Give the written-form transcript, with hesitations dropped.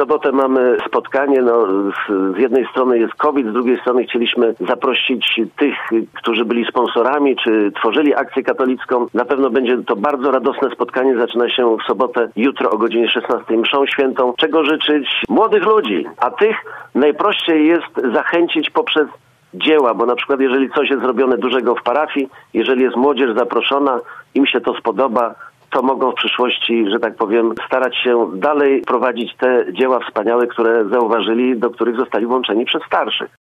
sobotę mamy spotkanie. Z jednej strony jest COVID, z drugiej strony chcieliśmy zaprosić tych, którzy byli sponsorami, czy tworzyli akcję katolicką. Na pewno będzie to bardzo radosne spotkanie. Zaczyna się w sobotę, jutro o godzinie 16 mszą świętą. Czego życzyć młodych ludzi, a tych najprościej jest zachęcić poprzez dzieła, bo na przykład jeżeli coś jest zrobione dużego w parafii, jeżeli jest młodzież zaproszona, im się to spodoba, to mogą w przyszłości, że tak powiem, starać się dalej prowadzić te dzieła wspaniałe, które zauważyli, do których zostali włączeni przez starszych.